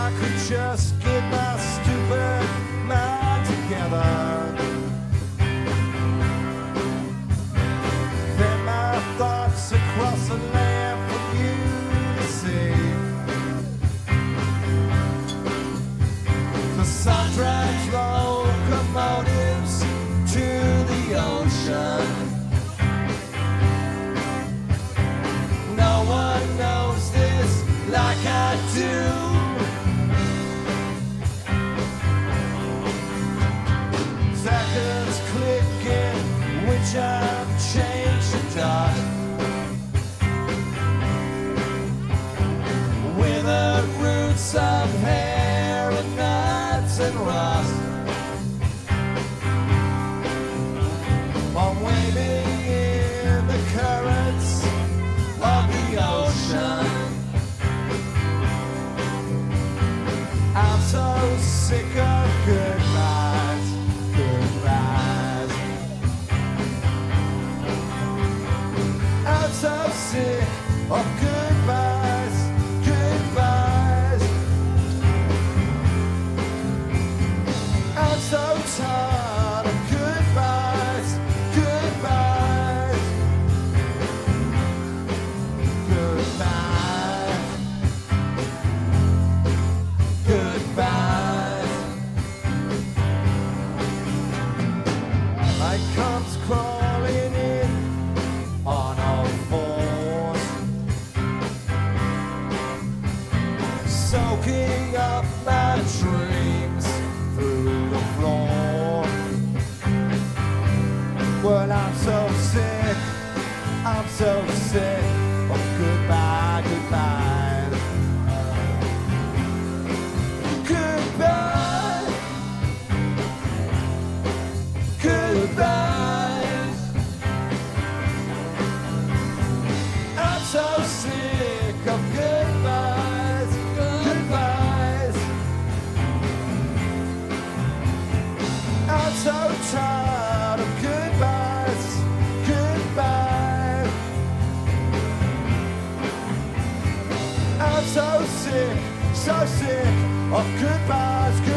I could just get my stupid mind together, then my thoughts across the land for you to see. The sun drives locomotives to the ocean. No one knows this like I do. Seconds clicking, which I'm changing dot. Withered roots of hair and nuts and rust. I'm waiting in the currents of the ocean. I'm so sick of goodbyes, goodbyes. I'm so sick of goodbyes, goodbyes. I'm so tired of goodbyes, goodbyes, goodbyes, goodbyes. I comes crawling in on all fours, soaking up my dreams through the floor. Well, I'm so sick of goodbye, goodbye, goodbye, goodbyes. I'm so sick of goodbyes, goodbyes. I'm so tired of goodbyes, goodbyes. I'm so sick of goodbyes, goodbyes.